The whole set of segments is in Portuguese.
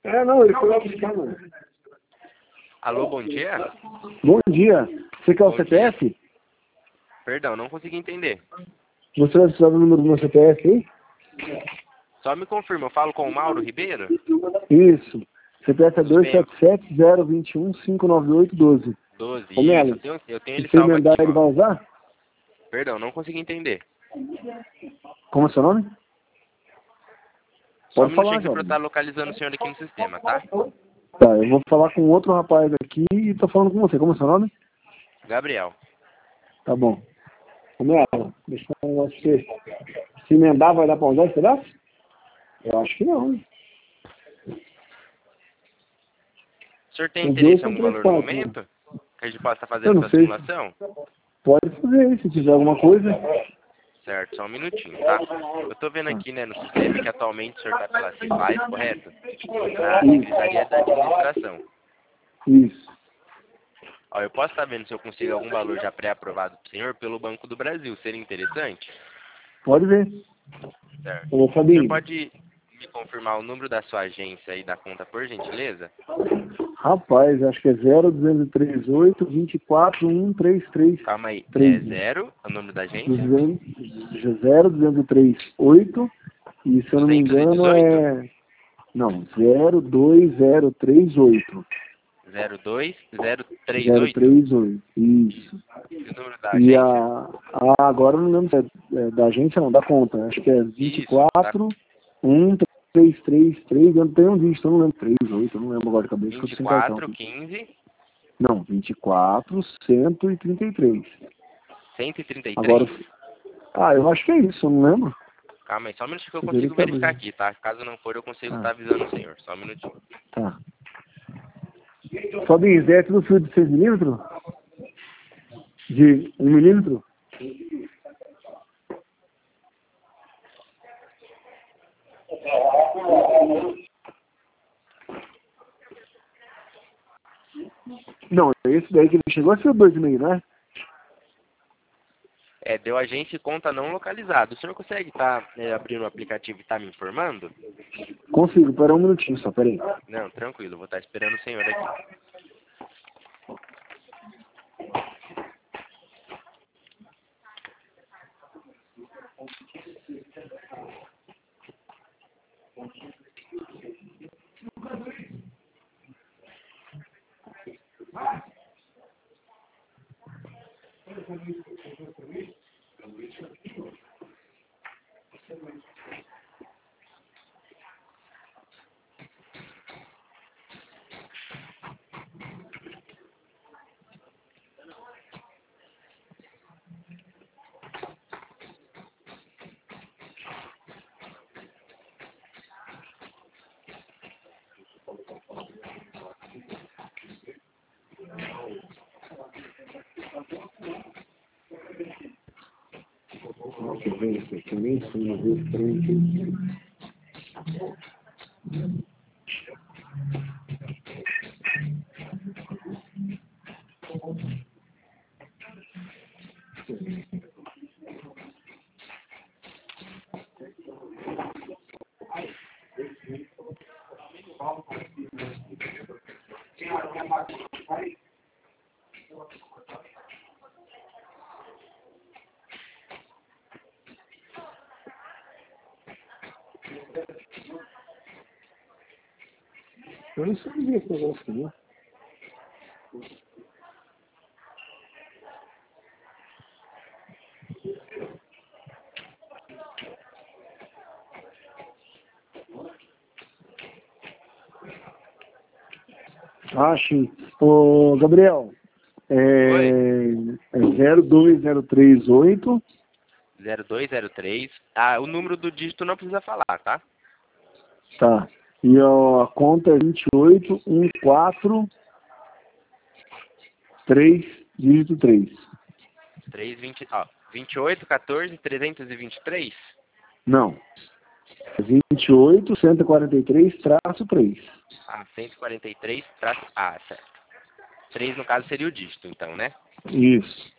Não, ele foi lá buscar, mano. Alô, bom dia? Bom dia. Você quer o Bom CPF? Perdão, não consegui entender. Você vai precisar do número do meu CPF aí? Só me confirma, eu falo com o Mauro Ribeiro? Isso. CPF é Tudo bem. 277-021-598-12. 12, Ô, isso, Melo, eu tenho se ele você salvo aqui, emendar, ele vai ó. usar? Perdão, não consegui entender. Como é seu nome? Só um Pode minutinho falar, aqui pra eu jovem. estar localizando o senhor aqui no sistema, tá? Tá, eu vou falar com outro rapaz aqui e tô falando com você. Como é seu nome? Gabriel. Tá bom. Ô, Melo, deixa eu falar um negócio pra você. Se emendar, vai dar pra usar esse pedaço? Eu acho que não. O senhor tem Os dois interesse em são algum valor no 34, né? momento? Que a gente possa estar Eu fazendo não essa sei. simulação? Pode fazer aí, se tiver alguma coisa. Certo, só um minutinho, tá? Eu tô vendo aqui, né, no sistema que atualmente o senhor tá pela C5, correto? Na Secretaria da Administração. Isso. Ó, eu posso estar vendo se eu consigo algum valor já pré-aprovado pro senhor pelo Banco do Brasil. Seria interessante? Pode ver. Certo. Ô, O senhor Fabinho. pode me confirmar o número da sua agência e da conta, por gentileza? Rapaz, acho que é 0238 24133. Calma aí. 3. 0, o número da agência? 0238. E se eu não me engano 218? é. Não, 02038. 02038? 038. Isso. E o número da E agência? agora eu não lembro se é da agência, não, da conta. Acho que é Isso, tá. 24 1333. Eu não tenho um dígito, eu não lembro. 38, eu não lembro agora de cabeça, que eu tô sem cartão. 24, 15, Não, 24, 133. 133. Agora, eu acho que é isso, eu não lembro. Calma aí, só um minutinho que eu Poderia consigo que verificar abrir. aqui, tá? Caso não for, eu consigo estar Ah, avisando o senhor. Só um minutinho. tá. Fabinho, é tudo fio de 6 milímetros? De 1 milímetro? Não, esse daí que ele chegou a ser 2,5, né? Deu agência e conta não localizada. O senhor consegue estar abrindo o aplicativo e estar me informando? Consigo, pera um minutinho só, pera aí. Não, tranquilo, vou estar esperando o senhor aqui. Nossa, velho, eu nem sei uma vez frente. Eu não sabia esse negócio, né? Sim. Ô, Gabriel, Oi? é 02038. 0203. Ah, o número do dígito não precisa falar, tá? Tá. E a conta é 28143, dígito 3. 320, ó, 28 14 323. Não. 28143-3. Ah, 143 traço. Ah, certo. 3 no caso seria o dígito, então, né? Isso.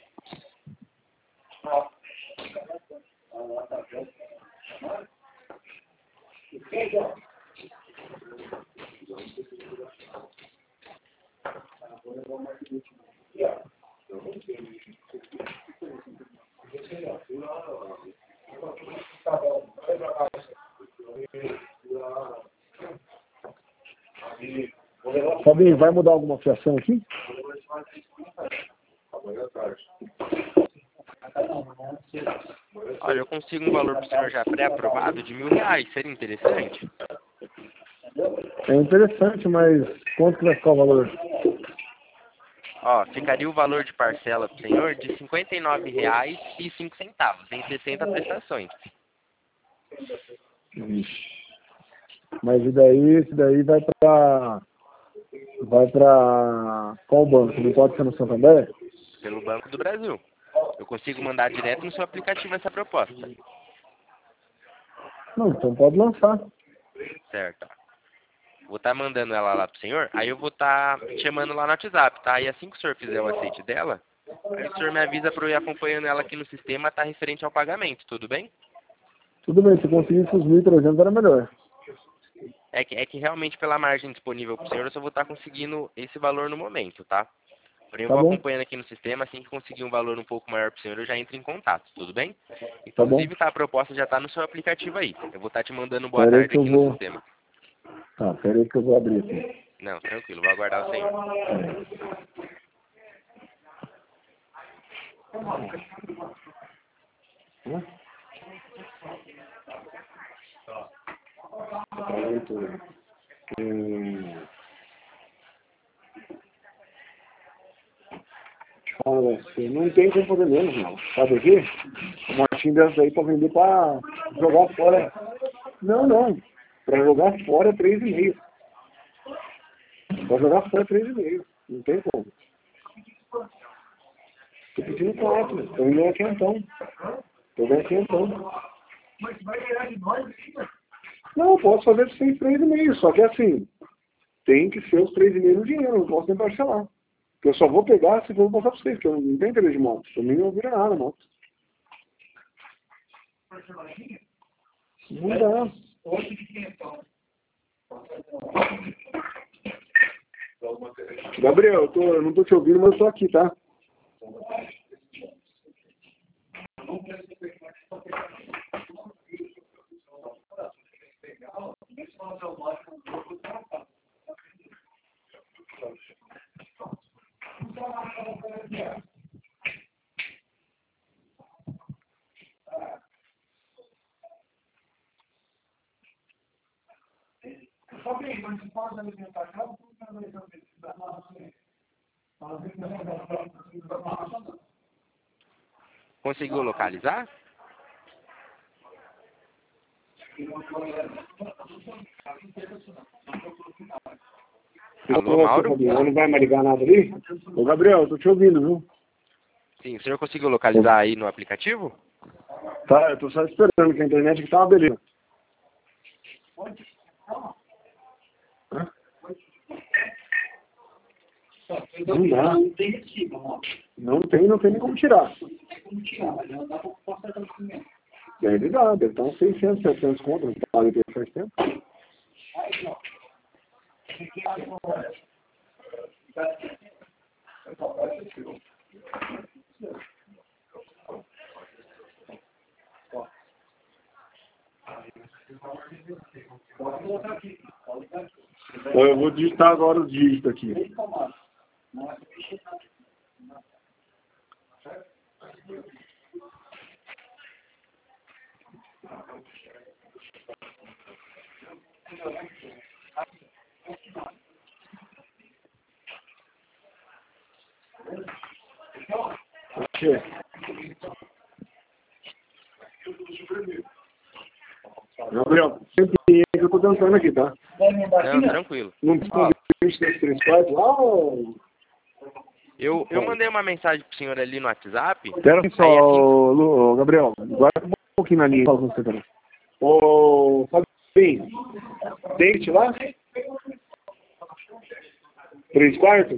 Fabinho, vai mudar alguma fiação aqui? Olha, eu consigo um valor para o senhor já pré-aprovado de R$1.000. Seria interessante? É interessante, mas quanto que vai ficar o valor? Ó, ficaria o valor de parcela para o senhor de R$59,05, em 60 prestações. Ixi. Mas esse daí vai para qual banco? Não pode ser no Santander? Pelo Banco do Brasil. Eu consigo mandar direto no seu aplicativo essa proposta. Não, então pode lançar. Certo. Vou estar mandando ela lá pro senhor, aí eu vou estar chamando lá no WhatsApp, tá? E assim que o senhor fizer o aceite dela, aí o senhor me avisa para eu ir acompanhando ela aqui no sistema, tá referente ao pagamento, tudo bem? Tudo bem, se conseguisse os 1.300 era melhor. É que realmente pela margem disponível pro senhor, eu só vou estar conseguindo esse valor no momento, tá? Porém, eu Tá vou bom. acompanhando aqui no sistema, assim que conseguir um valor um pouco maior pro senhor, eu já entro em contato, tudo bem? Tá bom. Inclusive, tá, a proposta já tá no seu aplicativo aí. Eu vou estar te mandando boa Pera aí tarde que eu aqui no vou... sistema. Tá, pera aí que eu vou abrir aqui. Não, tranquilo, vou aguardar o senhor. Olha, assim, não tem como fazer menos, não. Sabe o quê? Uma motinha dessa aí pra vender pra jogar fora. Não. Pra jogar fora é 3,5. Pra jogar fora é 3,5. Não tem como. Tô pedindo 4. Tô indo aqui então. Tô vendo aqui então. Mas vai ganhar de nós ainda? Não, posso fazer sem 3,5. Só que assim, tem que ser os 3,5 no dinheiro. Não posso nem parcelar. Eu só vou pegar se for passar pra vocês, porque eu não tenho interesse de moto. Pra mim não vira nada, moto. Não dá. Gabriel, eu não tô te ouvindo, mas eu tô aqui, tá? Conseguiu localizar? Alô, Mauro? Não vai mais ligar nada ali? Ô, Gabriel, eu tô te ouvindo, viu? Sim, o senhor conseguiu localizar aí no aplicativo? Tá, eu tô só esperando que a internet aqui tá uma beleza. Não dá. Não tem nem como tirar. Deve dar, deve estar uns 600, 700 conto, não tá ali faz tempo. Eu vou digitar agora os dígitos aqui. Gabriel, sempre que eu tô dançando aqui, tá? Não, tranquilo. Não precisa 23 quartos lá ou... Eu mandei uma mensagem pro senhor ali no WhatsApp. Espera só, Aí, assim... Gabriel, guarda um pouquinho na linha. Fala com você também. Ô, Fabinho, tem lá? 3 quartos?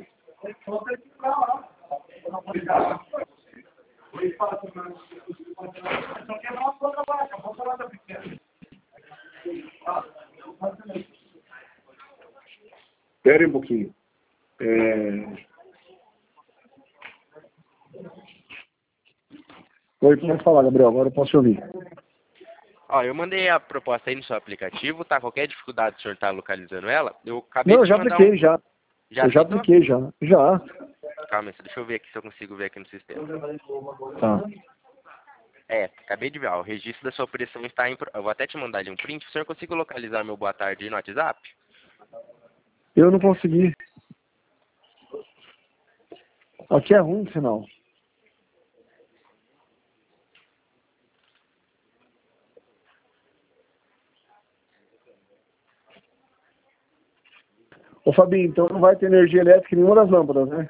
Espera aí um pouquinho. Oi, pode falar, Gabriel, agora eu posso te ouvir. Ó, eu mandei a proposta aí no seu aplicativo, tá? Qualquer dificuldade, o senhor tá localizando ela? Eu acabei Não, eu de já mandar apliquei, já. Já Eu já aceitou? apliquei, já. Já. Calma, deixa eu ver aqui se eu consigo ver aqui no sistema. Tá. É, acabei de ver, ó, o registro da sua operação está em... Eu vou até te mandar ali um print. O senhor consegue localizar meu boa tarde aí no WhatsApp? Eu não consegui. Aqui é ruim o sinal. Ô, Fabinho, então não vai ter energia elétrica em nenhuma das lâmpadas, né?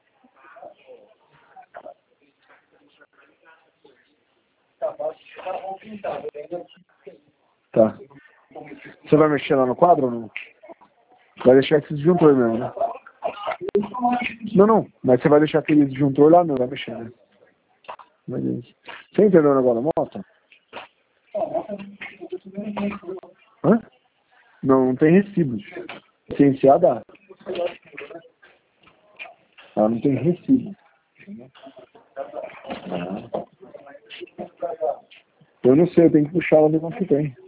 Tá. Você vai mexer lá no quadro ou não? Vai deixar esse disjuntor mesmo, né? Não, não. Mas você vai deixar aquele disjuntor lá, não vai mexer, né? Beleza. Você entendeu o negócio da moto? Hã? Não, não tem recibo. Licenciar dá. Ela não tem recibo. Eu não sei, eu tenho que puxar ela ver quanto que tem.